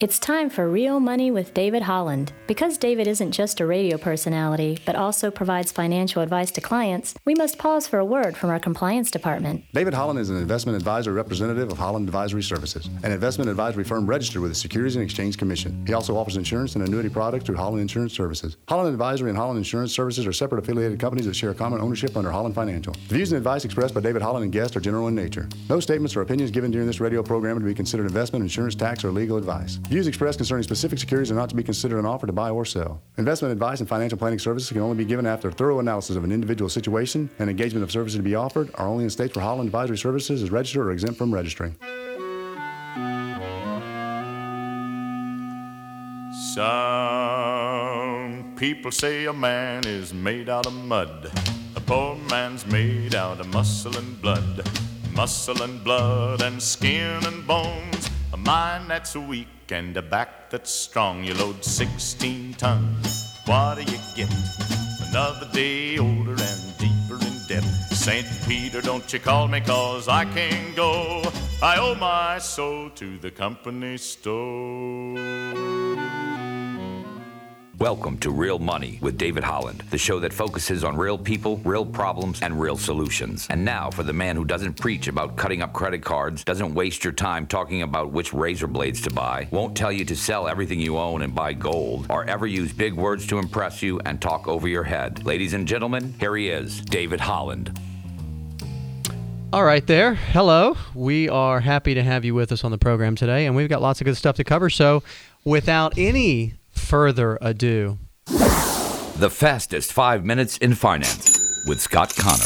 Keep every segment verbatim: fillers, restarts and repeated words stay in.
It's time for Real Money with David Holland. Because David isn't just a radio personality, but also provides financial advice to clients, we must pause for a word from our compliance department. David Holland is an investment advisor representative of Holland Advisory Services, an investment advisory firm registered with the Securities and Exchange Commission. He also offers insurance and annuity products through Holland Insurance Services. Holland Advisory and Holland Insurance Services are separate affiliated companies that share common ownership under Holland Financial. The views and advice expressed by David Holland and guests are general in nature. No statements or opinions given during this radio program are to be considered investment, insurance, tax, or legal advice. Views expressed concerning specific securities are not to be considered an offer to buy or sell. Investment advice and financial planning services can only be given after a thorough analysis of an individual situation, and engagement of services to be offered are only in states where Holland Advisory Services is registered or exempt from registering. Some people say a man is made out of mud. A poor man's made out of muscle and blood. Muscle and blood and skin and bones. A mind that's weak and a back that's strong. You load sixteen tons, what do you get? Another day older and deeper in debt. Saint Peter, don't you call me, cause I can't go. I owe my soul to the company store. Welcome to Real Money with David Holland, the show that focuses on real people, real problems, and real solutions. And now for the man who doesn't preach about cutting up credit cards, doesn't waste your time talking about which razor blades to buy, won't tell you to sell everything you own and buy gold, or ever use big words to impress you and talk over your head. Ladies and gentlemen, here he is, David Holland. All right there. Hello. We are happy to have you with us on the program today, and we've got lots of good stuff to cover. So without any further ado, the fastest five minutes in finance with Scott Connor.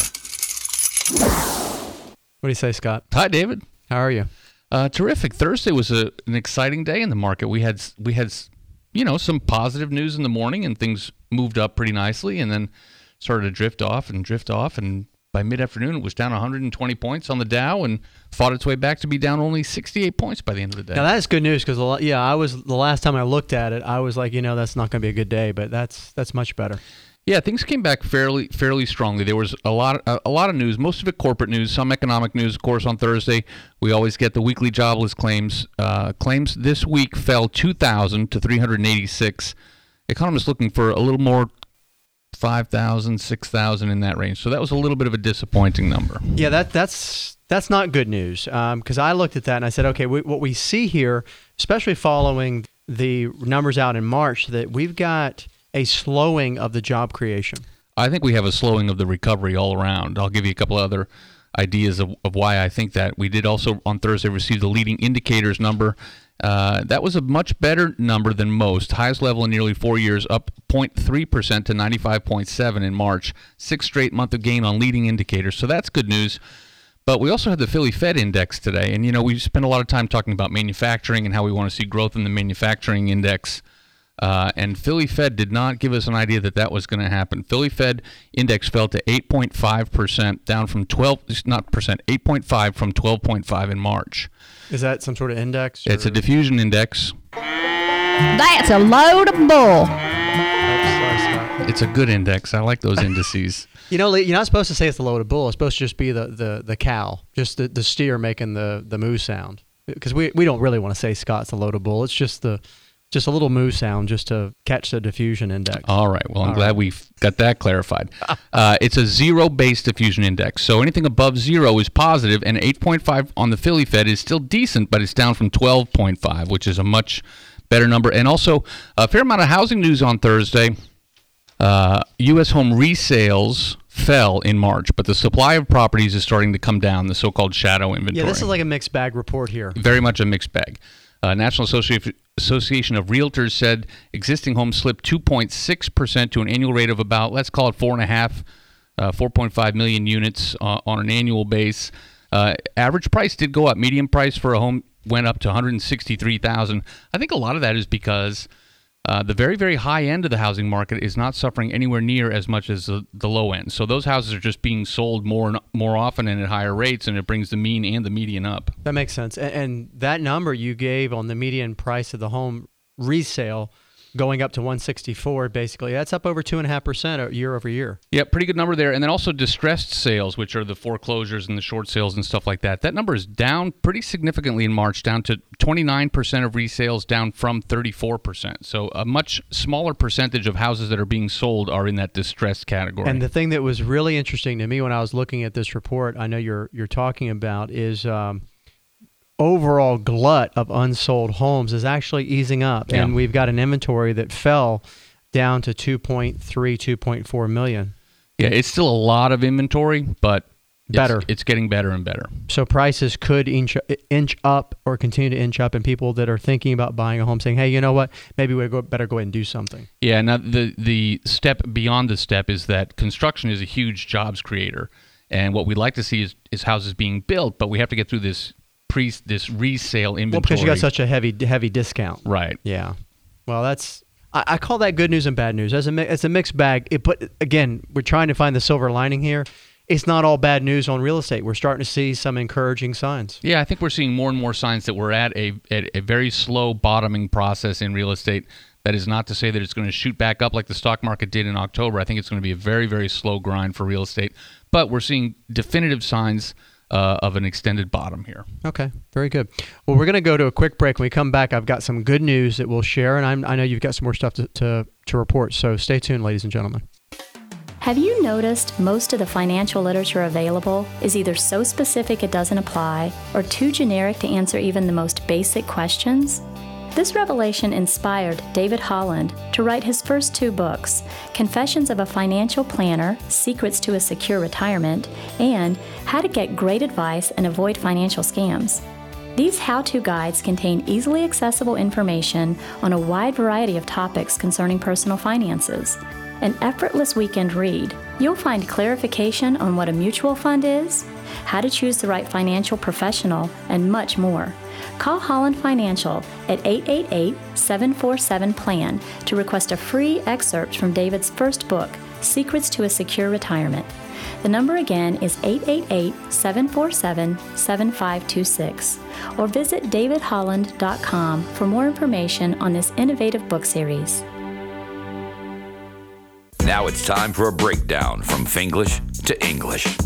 What do you say, Scott? Hi, David. How are you? Uh, terrific. Thursday was a, an exciting day in the market. We had we had you know some positive news in the morning, and things moved up pretty nicely, and then started to drift off and drift off, and by mid-afternoon, it was down one hundred twenty points on the Dow and fought its way back to be down only sixty-eight points by the end of the day. Now, that is good news because, yeah, I was the last time I looked at it, I was like, you know, that's not going to be a good day, but that's that's much better. Yeah, things came back fairly fairly strongly. There was a lot a, a lot of news, most of it corporate news, some economic news, of course, on Thursday. We always get the weekly jobless claims. Uh, claims this week fell two thousand to three hundred eighty-six. Economists looking for a little more, five thousand, six thousand in that range. So that was a little bit of a disappointing number. Yeah, that that's that's not good news because um, I looked at that and I said, okay, we, what we see here, especially following the numbers out in March, that we've got a slowing of the job creation. I think we have a slowing of the recovery all around. I'll give you a couple other ideas of, of why I think that. We did also on Thursday receive the leading indicators number. Uh, that was a much better number than most. Highest level in nearly four years, up zero point three percent to ninety-five point seven in March. Sixth straight month of gain on leading indicators, so that's good news. But we also had the Philly Fed Index today, and you know we spent a lot of time talking about manufacturing and how we want to see growth in the manufacturing index. Uh, and Philly Fed did not give us an idea that that was going to happen. Philly Fed Index fell to eight point five percent, down from twelve, not percent, eight point five from twelve point five in March. Is that some sort of index? Or? It's a diffusion index. That's a load of bull. It's a good index. I like those indices. You know, you're not supposed to say it's a load of bull. It's supposed to just be the, the, the cow, just the, the steer making the, the moo sound. Because we, we don't really want to say Scott's a load of bull. It's just the just a little moo sound just to catch the diffusion index. All right. Well, I'm All glad right. we've got that clarified. uh, it's a zero-based diffusion index. So anything above zero is positive, and eight point five on the Philly Fed is still decent, but it's down from twelve point five, which is a much better number. And also a fair amount of housing news on Thursday. Uh, U S home resales fell in March, but the supply of properties is starting to come down, the so-called shadow inventory. Yeah, this is like a mixed bag report here. Very much a mixed bag. Uh, National Associ- Association of Realtors said existing homes slipped two point six percent to an annual rate of about, let's call it four and a half, uh, four point five million units uh, on an annual base. Uh, average price did go up. Median price for a home went up to one hundred sixty-three thousand dollars. I think a lot of that is because Uh, the very, very high end of the housing market is not suffering anywhere near as much as the, the low end. So those houses are just being sold more and more often and at higher rates, and it brings the mean and the median up. That makes sense. And, and that number you gave on the median price of the home resale going up to one sixty-four, basically. That's up over two point five percent year over year. Yeah, pretty good number there. And then also distressed sales, which are the foreclosures and the short sales and stuff like that. That number is down pretty significantly in March, down to twenty-nine percent of resales, down from thirty-four percent. So a much smaller percentage of houses that are being sold are in that distressed category. And the thing that was really interesting to me when I was looking at this report, I know you're you're talking about, is um, overall glut of unsold homes is actually easing up. Yeah. And we've got an inventory that fell down to two point three, two point four million. Yeah, it's still a lot of inventory, but it's, better. It's getting better and better. So prices could inch, inch up or continue to inch up, and people that are thinking about buying a home saying, hey, you know what, maybe we go, better go ahead and do something. Yeah, now the, the step beyond the step is that construction is a huge jobs creator. And what we'd like to see is, is houses being built, but we have to get through this pre this resale inventory. Well, because you got such a heavy heavy discount. Right. Yeah. Well, that's I, I call that good news and bad news. As a mi- it's a mixed bag. It, but again, we're trying to find the silver lining here. It's not all bad news on real estate. We're starting to see some encouraging signs. Yeah, I think we're seeing more and more signs that we're at a at a very slow bottoming process in real estate. That is not to say that it's going to shoot back up like the stock market did in October. I think it's going to be a very, very slow grind for real estate. But we're seeing definitive signs uh, of an extended bottom here. Okay, very good. Well, we're going to go to a quick break. When we come back, I've got some good news that we'll share, and I'm, I know you've got some more stuff to, to, to report. So stay tuned, ladies and gentlemen. Have you noticed most of the financial literature available is either so specific it doesn't apply or too generic to answer even the most basic questions? This revelation inspired David Holland to write his first two books, Confessions of a Financial Planner, Secrets to a Secure Retirement, and How to Get Great Advice and Avoid Financial Scams. These how-to guides contain easily accessible information on a wide variety of topics concerning personal finances. An effortless weekend read, you'll find clarification on what a mutual fund is, how to choose the right financial professional, and much more. Call Holland Financial at eight eight eight, seven four seven, P L A N to request a free excerpt from David's first book, Secrets to a Secure Retirement. The number again is eight eight eight, seven four seven, seven five two six. Or visit david holland dot com for more information on this innovative book series. Now it's time for a breakdown from Finglish to English.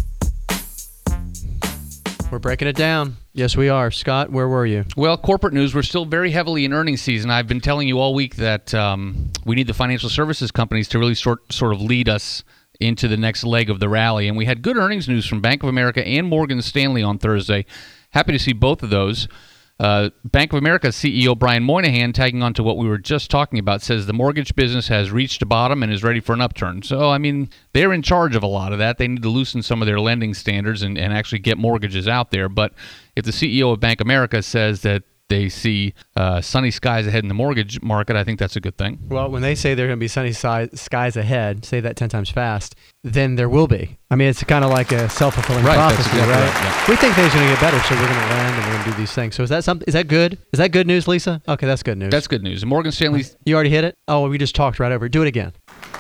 We're breaking it down. Yes, we are. Scott, where were you? Well, corporate news, we're still very heavily in earnings season. I've been telling you all week that um, we need the financial services companies to really sort sort of lead us into the next leg of the rally. And we had good earnings news from Bank of America and Morgan Stanley on Thursday. Happy to see both of those. Uh, Bank of America C E O Brian Moynihan, tagging on to what we were just talking about, says the mortgage business has reached a bottom and is ready for an upturn. So, I mean, they're in charge of a lot of that. They need to loosen some of their lending standards and, and actually get mortgages out there. But if the C E O of Bank of America says that they see uh, sunny skies ahead in the mortgage market, I think that's a good thing. Well, when they say there are going to be sunny si- skies ahead, say that ten times fast, then there will be. I mean, it's kind of like a self-fulfilling right, prophecy, exactly right? right yeah. We think things are going to get better, so we're going to land and we're going to do these things. So is that something? Is that good? Is that good news, Lisa? Okay, that's good news. That's good news. Morgan Stanley. You already hit it? Oh, we just talked right over it. Do it again.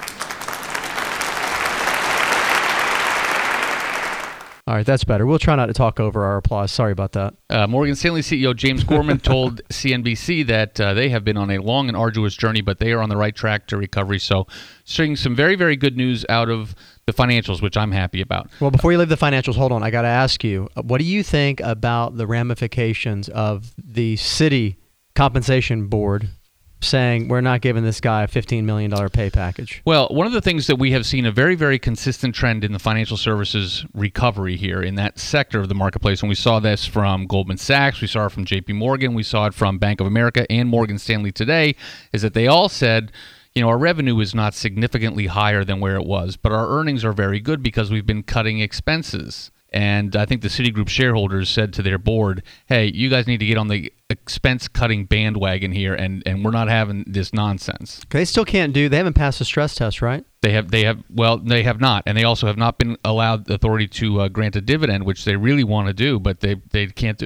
All right, that's better. We'll try not to talk over our applause. Sorry about that. Uh, Morgan Stanley C E O James Gorman told C N B C that uh, they have been on a long and arduous journey, but they are on the right track to recovery. So seeing some very, very good news out of the financials, which I'm happy about. Well, before you leave the financials, hold on. I got to ask you, what do you think about the ramifications of the city compensation board saying we're not giving this guy a fifteen million dollars pay package? Well, one of the things that we have seen a very, very consistent trend in the financial services recovery here in that sector of the marketplace, and we saw this from Goldman Sachs, we saw it from J P Morgan, we saw it from Bank of America and Morgan Stanley today, is that they all said, you know, our revenue is not significantly higher than where it was, but our earnings are very good because we've been cutting expenses. And I think the Citigroup shareholders said to their board, hey, you guys need to get on the expense-cutting bandwagon here, and, and we're not having this nonsense. They still can't do, they haven't passed the stress test, right? They have, they have, well, they have not. And they also have not been allowed the authority to uh, grant a dividend, which they really want to do, but they, they can't do it.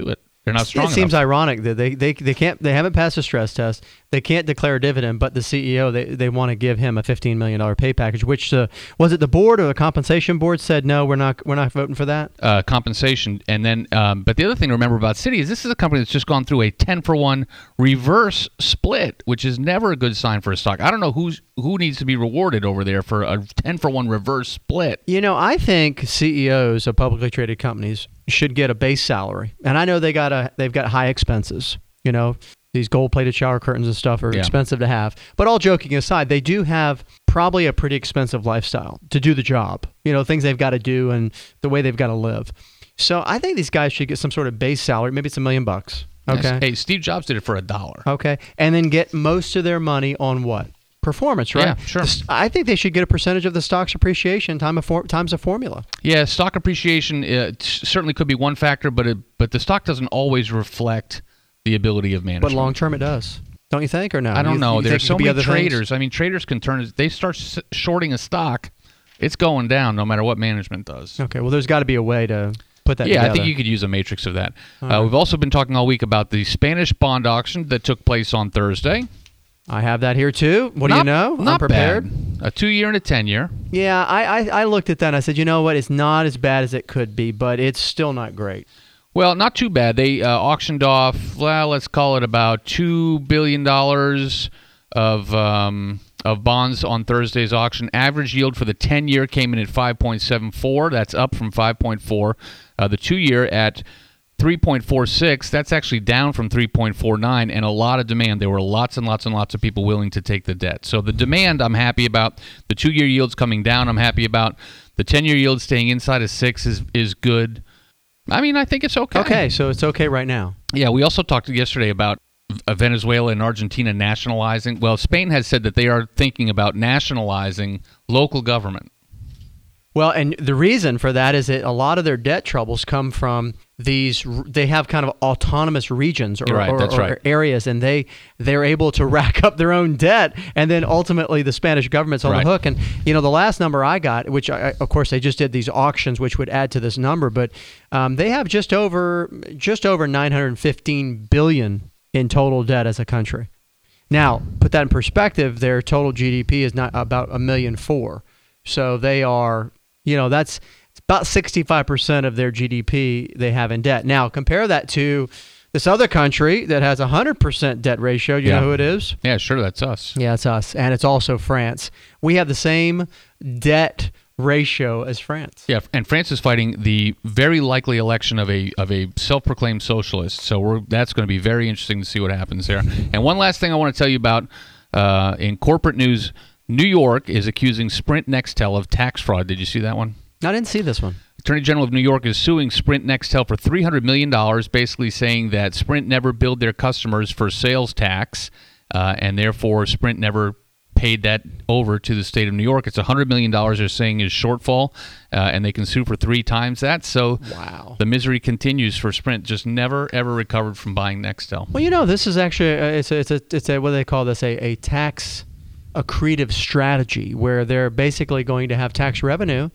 They're not strong It seems enough. ironic that they, they they can't they haven't passed a stress test. They can't declare a dividend, but the C E O they, they want to give him a fifteen million dollars pay package. Which uh, was it the board or the compensation board said no, we're not we're not voting for that. Uh, compensation, and then, um, but the other thing to remember about Citi is this is a company that's just gone through a ten for one reverse split, which is never a good sign for a stock. I don't know who's who needs to be rewarded over there for a ten for one reverse split. You know, I think C E Os of publicly traded companies should get a base salary, and I know they got a they've got high expenses. You know, these gold-plated shower curtains and stuff are Yeah. expensive to have. But all joking aside, they do have probably a pretty expensive lifestyle to do the job. You know, things they've got to do and the way they've got to live. So I think these guys should get some sort of base salary. Maybe it's a million bucks. Okay. Hey, Steve Jobs did it for a dollar. Okay. And then get most of their money on what? Performance, right? Yeah, sure. The- I think they should get a percentage of the stock's appreciation time of for, times a formula. Yeah, stock appreciation uh, t- certainly could be one factor, but it, but the stock doesn't always reflect the ability of management. But long term it does. Don't you think, or no? I don't You- know. you think There's it so could be many other things? traders. I mean, traders can turn. They start s- shorting a stock, it's going down no matter what management does. Okay. Well, there's got to be a way to put that Yeah, together. I think you could use a matrix of that. Uh, right. We've also been talking all week about the Spanish bond auction that took place on Thursday. I have that here too. What do you know? Not I'm prepared. bad. A two-year and a ten-year. Yeah, I, I I looked at that and I said, you know what? It's not as bad as it could be, but it's still not great. Well, not too bad. They uh, auctioned off, well, let's call it about two billion dollars of um, of bonds on Thursday's auction. Average yield for the ten-year came in at five point seven four. That's up from five point four. Uh, the two-year at three point four six. That's actually down from three point four nine, and a lot of demand. There were lots and lots and lots of people willing to take the debt. So the demand I'm happy about. The two-year yield's coming down I'm happy about. The ten-year yield staying inside of six is, is good. I mean, I think it's okay. Okay, so it's okay right now. Yeah, we also talked yesterday about uh, Venezuela and Argentina nationalizing. Well, Spain has said that they are thinking about nationalizing local government. Well, and the reason for that is that a lot of their debt troubles come from these. They have kind of autonomous regions or, Right, or, that's or right. areas, and they they're able to rack up their own debt, and then ultimately the Spanish government's on Right. the hook. And you know, the last number I got, which I, of course they just did these auctions, which would add to this number, but um, they have just over just over nine hundred fifteen billion in total debt as a country. Now, put that in perspective, their total G D P is not about a million four, so they are. You know, that's it's about sixty-five percent of their G D P they have in debt. Now, compare that to this other country that has a one hundred percent debt ratio. You Yeah. know who it is? Yeah, sure, that's us. Yeah, it's us. And it's also France. We have the same debt ratio as France. Yeah, and France is fighting the very likely election of a of a self-proclaimed socialist. So we're, that's going to be very interesting to see what happens there. And one last thing I want to tell you about uh, in corporate news. New York is accusing Sprint Nextel of tax fraud. Did you see that one? I didn't see this one. Attorney General of New York is suing Sprint Nextel for three hundred million dollars, basically saying that Sprint never billed their customers for sales tax, uh, and therefore Sprint never paid that over to the state of New York. It's one hundred million dollars they're saying is shortfall, uh, and they can sue for three times that. So Wow. the misery continues for Sprint, just never, ever recovered from buying Nextel. Well, you know, this is actually uh, it's a, it's a it's a what do they call this a, a tax accretive strategy where they're basically going to have tax revenue.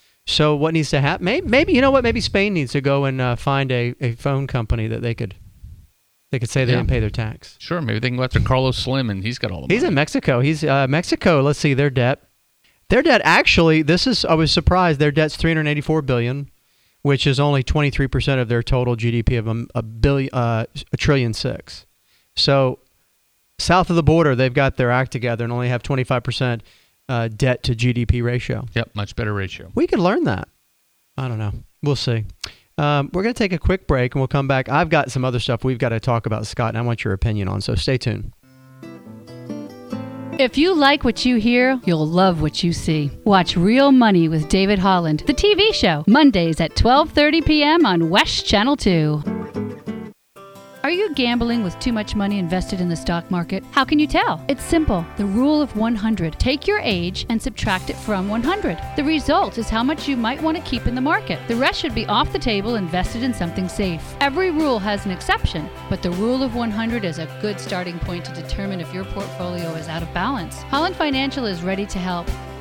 So what needs to happen? Maybe, maybe you know what? Maybe Spain needs to go and uh, find a, a phone company that they could they could say they Yeah. didn't pay their tax. Sure, maybe they can go after Carlos Slim, and he's got all the He's money. in Mexico. He's uh, Mexico. Let's see their debt. Their debt actually. This is I was surprised. Their debt's three hundred eighty-four billion, which is only twenty-three percent of their total G D P of a, a billion, uh, a trillion six. So. South of the border, they've got their act together and only have twenty-five percent uh, debt to G D P ratio. Yep, much better ratio. We could learn that. I don't know. We'll see. Um, we're going to take a quick break and we'll come back. I've got some other stuff we've got to talk about, Scott, and I want your opinion on, so stay tuned. If you like what you hear, you'll love what you see. Watch Real Money with David Holland, the T V show, Mondays at twelve thirty p.m. on West Channel two. Are you gambling with too much money invested in the stock market? How can you tell? It's simple. The rule of one hundred. Take your age and subtract it from one hundred. The result is how much you might want to keep in the market. The rest should be off the table, invested in something safe. Every rule has an exception, but the rule of one hundred is a good starting point to determine if your portfolio is out of balance. Holland Financial is ready to help.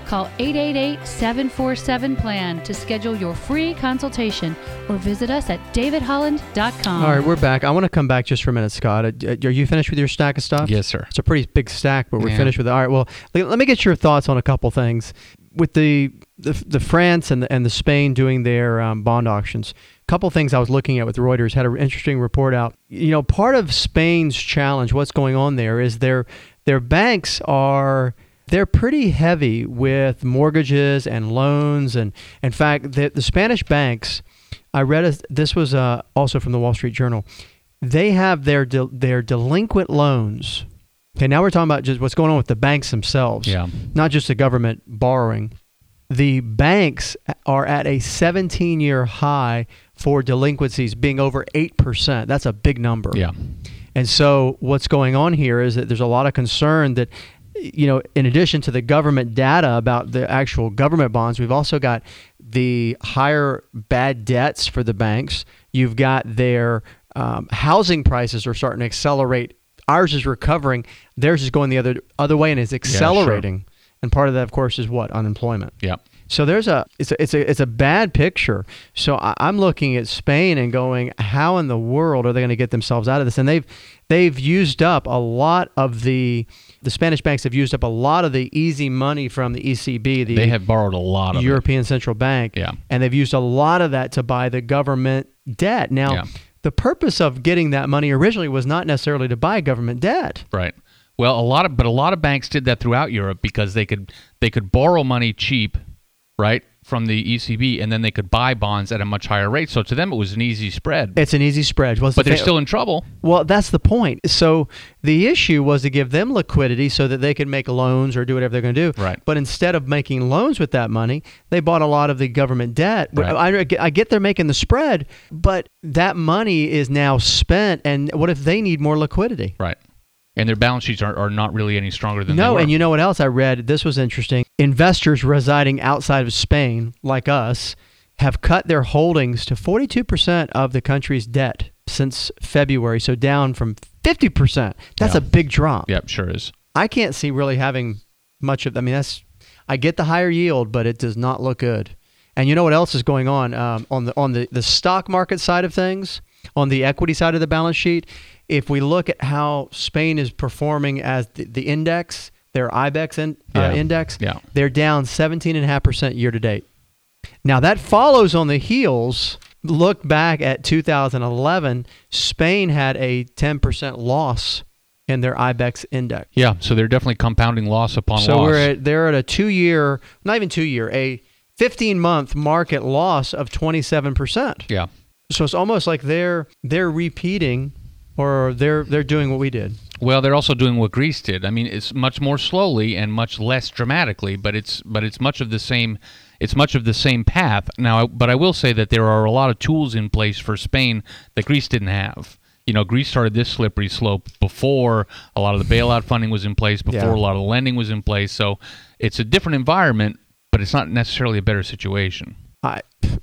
Call eight eight eight, seven four seven, PLAN to schedule your free consultation or visit us at david holland dot com. All right, we're back. I want to come back just for a minute, Scott. Are you finished with your stack of stuff? Yes, sir. It's a pretty big stack, but we're Yeah. finished with it. All right, well, let me get your thoughts on a couple things. With the the, the France and the, and the Spain doing their um, bond auctions, a couple things I was looking at with Reuters had an interesting report out. You know, part of Spain's challenge, what's going on there, is their their banks are they're pretty heavy with mortgages and loans, and in fact, the, the Spanish banks. I read a, this was uh, also from the Wall Street Journal. They have their de, their delinquent loans. Okay, now we're talking about just what's going on with the banks themselves, Yeah. not just the government borrowing. The banks are at a seventeen-year high for delinquencies being over eight percent. That's a big number. Yeah. And so what's going on here is that there's a lot of concern that, you know, in addition to the government data about the actual government bonds, we've also got the higher bad debts for the banks. You've got their um, housing prices are starting to accelerate. Ours is recovering. Theirs is going the other other way and is accelerating. Yeah, sure. And part of that, of course, is what? Unemployment. Yeah. So there's a it's a it's a it's a bad picture. So I, I'm looking at Spain and going, how in the world are they going to get themselves out of this? And they've they've used up a lot of the the Spanish banks have used up a lot of the easy money from the E C B. The They have borrowed a lot of European it. Central Bank. Yeah. And they've used a lot of that to buy the government debt. Now, Yeah. the purpose of getting that money originally was not necessarily to buy government debt. Right. Well, a lot of but a lot of banks did that throughout Europe because they could they could borrow money cheap, right, from the E C B, and then they could buy bonds at a much higher rate. So to them, it was an easy spread. It's an easy spread. Well, it's but the they're fa- still in trouble. Well, that's the point. So the issue was to give them liquidity so that they could make loans or do whatever they're going to do. Right. But instead of making loans with that money, they bought a lot of the government debt. Right. I, I get they're making the spread, but that money is now spent. And what if they need more liquidity? Right. And their balance sheets are, are not really any stronger than No, they were. and you know what else I read? This was interesting. Investors residing outside of Spain, like us, have cut their holdings to forty-two percent of the country's debt since February, so down from fifty percent. That's Yeah. a big drop. Yep, sure is. I can't see really having much of, I mean, that's, I get the higher yield, but it does not look good. And you know what else is going on? Um, on the on the, the stock market side of things, on the equity side of the balance sheet, if we look at how Spain is performing as the, the index, their IBEX in, Yeah. uh, index, Yeah. they're down seventeen point five percent year to date. Now that follows on the heels. Look back at two thousand eleven, Spain had a ten percent loss in their IBEX index. Yeah, so they're definitely compounding loss upon So loss. we're at, they're at a two-year, not even two-year, a fifteen-month market loss of twenty-seven percent. Yeah. So it's almost like they're they're repeating, or they're they're doing what we did. Well, they're also doing what Greece did. I mean, it's much more slowly and much less dramatically, but it's but it's much of the same. It's much of the same path now. But I will say that there are a lot of tools in place for Spain that Greece didn't have. You know, Greece started this slippery slope before a lot of the bailout funding was in place, before Yeah. a lot of the lending was in place. So it's a different environment, but it's not necessarily a better situation. I,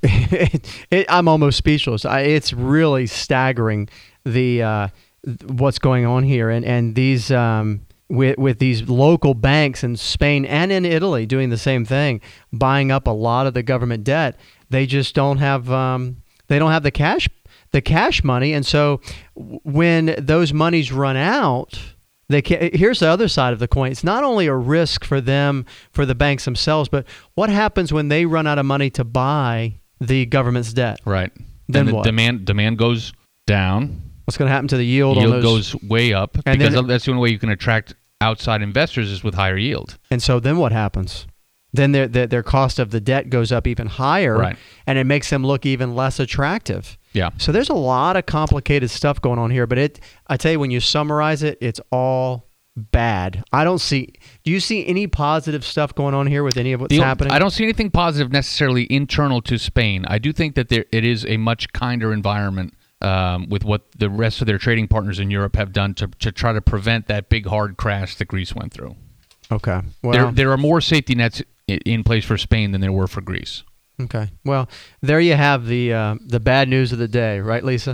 it, it, I'm almost speechless. I, it's really staggering the uh, th- what's going on here, and and these um, with with these local banks in Spain and in Italy doing the same thing, buying up a lot of the government debt. They just don't have um, they don't have the cash the cash money, and so w- when those monies run out. They can, here's the other side of the coin. It's not only a risk for them, for the banks themselves, but what happens when they run out of money to buy the government's debt? Right. Then and the what? demand demand goes down. What's going to happen to the yield, Yield on those? goes way up And because then- that's the only way you can attract outside investors is with higher yield. And so then what happens? Then their, their their cost of the debt goes up even higher, Right. and it makes them look even less attractive. Yeah. So there's a lot of complicated stuff going on here, but it I tell you, when you summarize it, it's all bad. I don't see. Do you see any positive stuff going on here with any of what's The- happening? I don't see anything positive necessarily internal to Spain. I do think that there it is a much kinder environment um, with what the rest of their trading partners in Europe have done to, to try to prevent that big hard crash that Greece went through. Okay. Well, There there are more safety nets i- in place for Spain than there were for Greece. Okay. Well, there you have the uh, the bad news of the day, right, Lisa?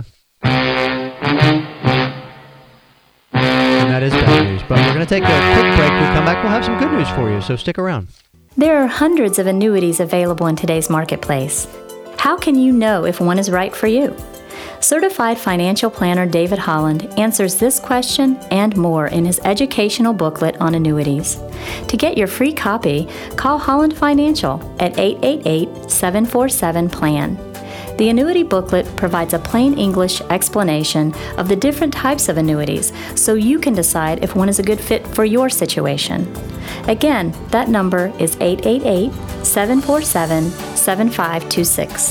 And that is bad news. But we're going to take a quick break. When we come back, we'll have some good news for you, so stick around. There are hundreds of annuities available in today's marketplace. How can you know if one is right for you? Certified financial planner David Holland answers this question and more in his educational booklet on annuities. To get your free copy, call Holland Financial at eight eight eight, seven four seven, PLAN. The annuity booklet provides a plain English explanation of the different types of annuities so you can decide if one is a good fit for your situation. Again, that number is eight eight eight, seven four seven, seven five two six.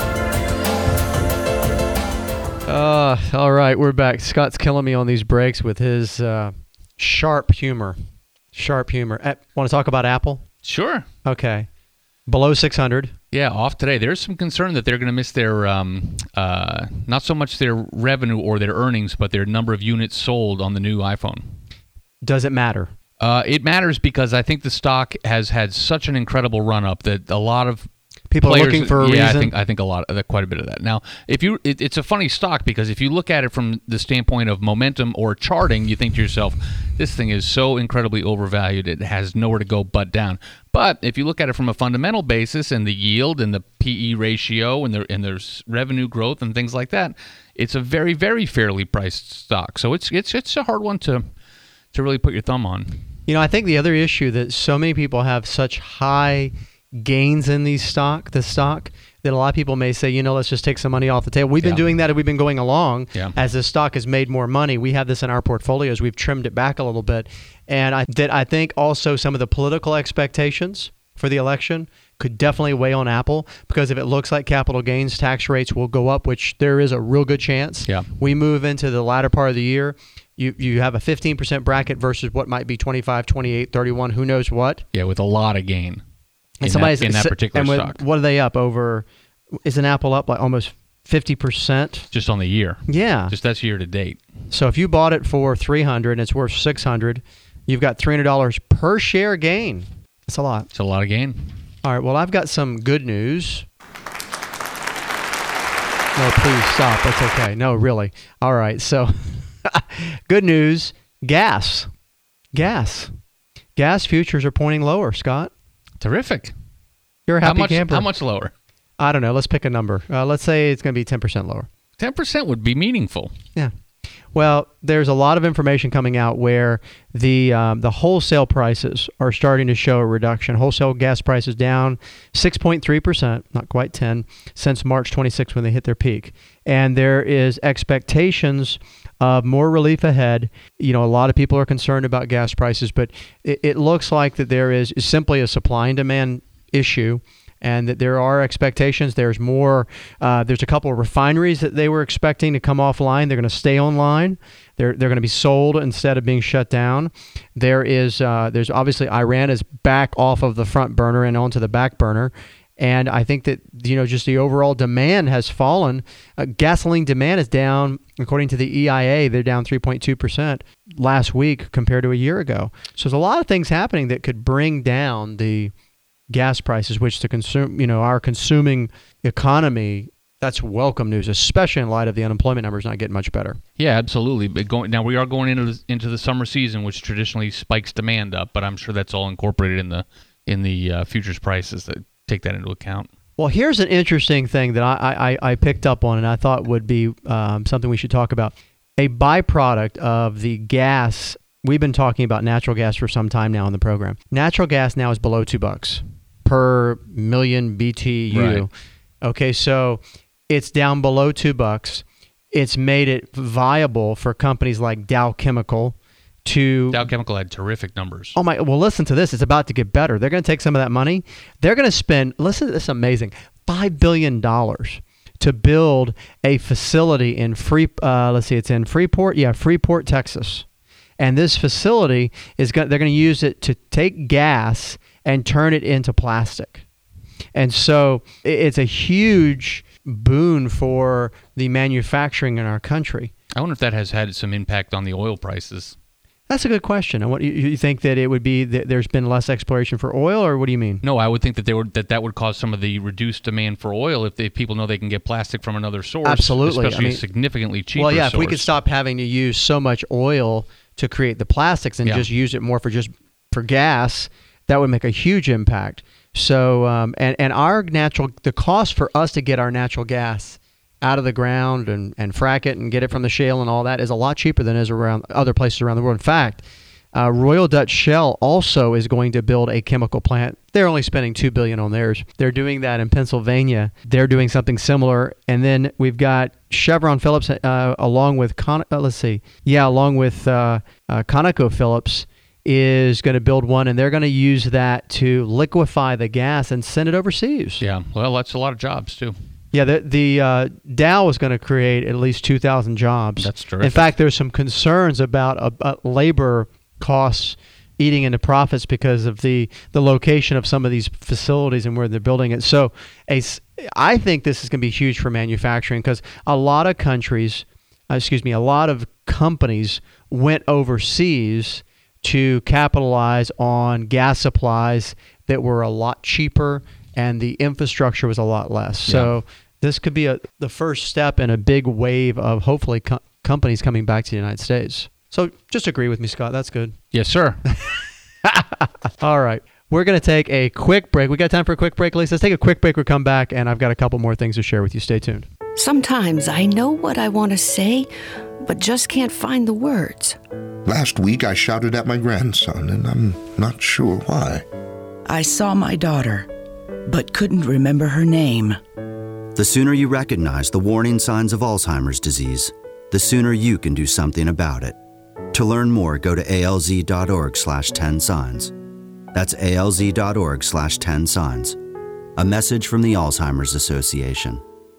Uh, all right, we're back. Scott's killing me on these breaks with his uh, sharp humor. Sharp humor. Uh, want to talk about Apple? Sure. Okay. Below six hundred. Yeah, off today. There's some concern that they're going to miss their, um, uh, not so much their revenue or their earnings, but their number of units sold on the new iPhone. Does it matter? Uh, it matters because I think the stock has had such an incredible run-up that a lot of people players, are looking for a yeah, reason. I think I think a lot, of, quite a bit of that. Now, if you, it, it's a funny stock because if you look at it from the standpoint of momentum or charting, you think to yourself, this thing is so incredibly overvalued; it has nowhere to go but down. But if you look at it from a fundamental basis and the yield and the P E ratio and their and there's revenue growth and things like that, it's a very very fairly priced stock. So it's it's it's a hard one to to really put your thumb on. You know, I think the other issue that so many people have such high gains in these stock, the stock, that a lot of people may say, you know, let's just take some money off the table. We've been Yeah. doing that and we've been going along Yeah. as the stock has made more money. We have this in our portfolios. We've trimmed it back a little bit. And I that I think also some of the political expectations for the election could definitely weigh on Apple, because if it looks like capital gains tax rates will go up, which there is a real good chance, Yeah. we move into the latter part of the year, you you have a fifteen percent bracket versus what might be twenty-five, twenty-eight, thirty-one, who knows what. Yeah, with a lot of gain in, And somebody's that, in that particular and with, stock. what are they up over? Is an Apple up like almost fifty percent? Just on the year. Yeah. Just that's year to date. So if you bought it for three hundred dollars and it's worth six hundred dollars, you've got three hundred dollars per share gain. That's a lot. It's a lot of gain. All right, well, I've got some good news. No, please stop. That's okay. No, really. All right, so good news, gas. Gas. Gas futures are pointing lower, Scott. Terrific. You're a How happy much? camper. How much lower? I don't know. Let's pick a number. Uh, let's say it's going to be ten percent lower. ten percent would be meaningful. Yeah. Well, there's a lot of information coming out where the um, the wholesale prices are starting to show a reduction. Wholesale gas prices down six point three percent, not quite ten, since March twenty-sixth when they hit their peak. And there is expectations of more relief ahead. You know, a lot of people are concerned about gas prices, but it, it looks like that there is simply a supply and demand issue, and that there are expectations. There's more. Uh, there's a couple of refineries that they were expecting to come offline. They're going to stay online. They're they're going to be sold instead of being shut down. There is uh, there's obviously Iran is back off of the front burner and onto the back burner. And I think that, you know, just the overall demand has fallen. Uh, gasoline demand is down, according to the E I A, they're down three point two percent last week compared to a year ago. So there's a lot of things happening that could bring down the gas prices, which to consume, you know, our consuming economy, that's welcome news, especially in light of the unemployment numbers not getting much better. Yeah, absolutely. But going now, we are going into the, into the summer season, which traditionally spikes demand up. But I'm sure that's all incorporated in the in the uh, futures prices that take that into account. Well, here's an interesting thing that I I, I picked up on and I thought would be um, something we should talk about. A byproduct of the gas. We've been talking about natural gas for some time now in the program. Natural gas now is below two bucks per million B T U. Right. Okay, so it's down below two bucks. It's made it viable for companies like Dow Chemical to... Dow Chemical had terrific numbers. Oh my, well, listen to this. It's about to get better. They're going to take some of that money. They're going to spend, listen to this, amazing, five billion dollars to build a facility in Free, uh, let's see, it's in Freeport? Yeah, Freeport, Texas. And this facility, is go- they're going to use it to take gas and turn it into plastic. And so it's a huge boon for the manufacturing in our country. I wonder if that has had some impact on the oil prices. That's a good question. And what you, you think that it would be that there's been less exploration for oil, or what do you mean? No, I would think that they would that that would cause some of the reduced demand for oil if, they, if people know they can get plastic from another source. Absolutely. Especially I mean, a significantly cheaper Well, yeah, source. if we could stop having to use so much oil to create the plastics and Yeah. just use it more for just for gas, that would make a huge impact. So, um, and, and our natural, the cost for us to get our natural gas out of the ground and, and frack it and get it from the shale and all that is a lot cheaper than it is around other places around the world. In fact, uh, Royal Dutch Shell also is going to build a chemical plant. They're only spending two billion dollars on theirs. They're doing that in Pennsylvania. They're doing something similar. And then we've got Chevron Phillips uh, along with, Con- uh, let's see, yeah, along with uh, uh, ConocoPhillips is going to build one, and they're going to use that to liquefy the gas and send it overseas. Yeah, well, that's a lot of jobs, too. Yeah, the, the uh, Dow is going to create at least two thousand jobs. That's terrific. In fact, there's some concerns about uh, uh, labor costs eating into profits because of the, the location of some of these facilities and where they're building it. So a, I think this is going to be huge for manufacturing because a lot of countries, uh, excuse me, a lot of companies went overseas to capitalize on gas supplies that were a lot cheaper and the infrastructure was a lot less. So yeah. This could be a, the first step in a big wave of hopefully co- companies coming back to the United States. So just agree with me, Scott. That's good. Yes, sir. All right. We're going to take a quick break. We got time for a quick break, Lisa? Let's take a quick break. We'll come back, and I've got a couple more things to share with you. Stay tuned. Sometimes I know what I want to say, but just can't find the words. Last week I shouted at my grandson, and I'm not sure why. I saw my daughter, but couldn't remember her name. The sooner you recognize the warning signs of Alzheimer's disease, the sooner you can do something about it. To learn more, go to alz.org slash 10 signs. That's alz.org slash 10 signs. A message from the Alzheimer's Association.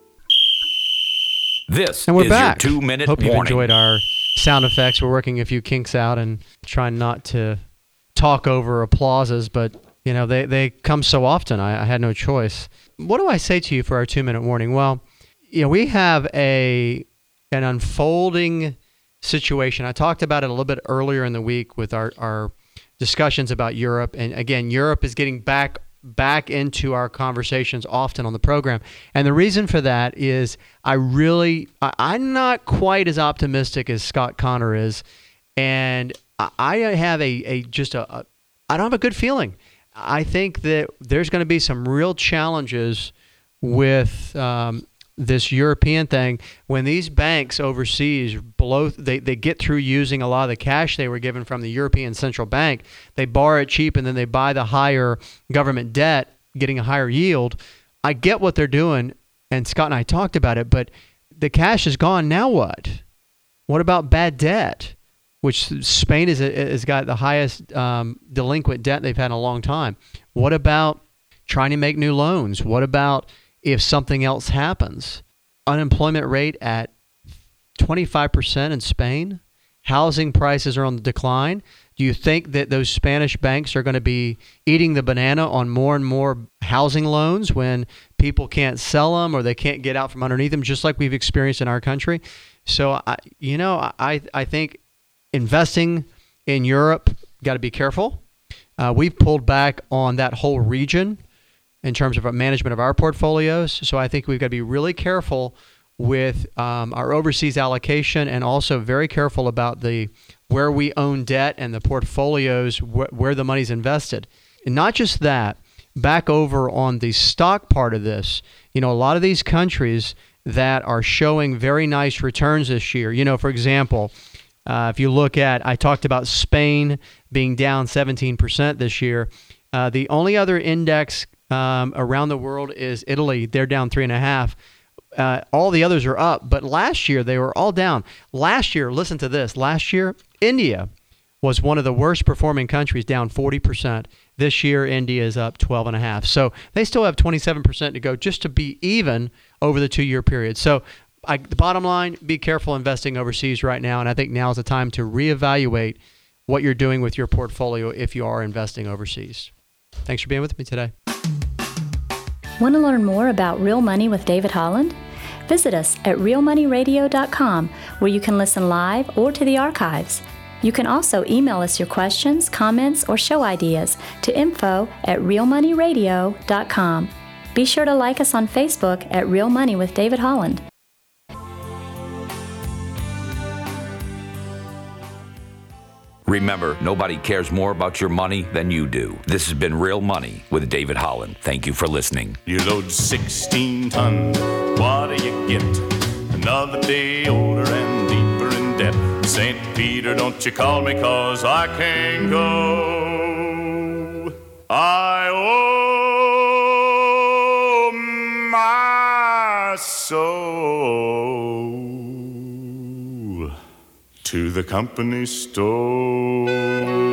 This and we're is back. your two-minute Hope warning. you've enjoyed our sound effects. We're working a few kinks out and trying not to talk over applauses, but you know they, they come so often. I, I had no choice. What do I say to you for our two-minute warning? Well, you know we have a an unfolding situation. I talked about it a little bit earlier in the week with our, our discussions about Europe, and again, Europe is getting back back into our conversations often on the program. And the reason for that is I really, I, I'm not quite as optimistic as Scott Connor is. And I, I have a, a just a, a, I don't have a good feeling. I think that there's going to be some real challenges with um, this European thing when these banks overseas blow, they, they get through using a lot of the cash they were given from the European Central Bank. They borrow it cheap and then they buy the higher government debt, getting a higher yield. I get what they're doing, and Scott and I talked about it, but the cash is gone. Now what? What about bad debt, which Spain is, has got the highest um, delinquent debt they've had in a long time? What about trying to make new loans? What about if something else happens? Unemployment rate at twenty-five percent in Spain. Housing prices are on the decline. Do you think that those Spanish banks are going to be eating the banana on more and more housing loans when people can't sell them or they can't get out from underneath them, just like we've experienced in our country? So, I, you know, I, I think investing in Europe, got to be careful. Uh, we've pulled back on that whole region in terms of our management of our portfolios. So I think we've got to be really careful with um, our overseas allocation, and also very careful about the where we own debt and the portfolios wh- where the money's invested. And not just that, back over on the stock part of this, you know, a lot of these countries that are showing very nice returns this year, you know, for example, uh, if you look at, I talked about Spain being down seventeen percent this year. Uh, the only other index Um, around the world is Italy. They're down three and a half. Uh, all the others are up, but last year they were all down. Last year, listen to this. Last year, India was one of the worst performing countries, down forty percent. This year, India is up twelve and a half. So they still have twenty-seven percent to go just to be even over the two-year period. So I, the bottom line, be careful investing overseas right now, and I think now is the time to reevaluate what you're doing with your portfolio if you are investing overseas. Thanks for being with me today. Want to learn more about Real Money with David Holland? Visit us at real money radio dot com, where you can listen live or to the archives. You can also email us your questions, comments, or show ideas to info at real money radio dot com. Be sure to like us on Facebook at Real Money with David Holland. Remember, nobody cares more about your money than you do. This has been Real Money with David Holland. Thank you for listening. You load sixteen tons, what do you get? Another day older and deeper in debt. Saint Peter, don't you call me, cause I can't go. I owe my soul to the company store.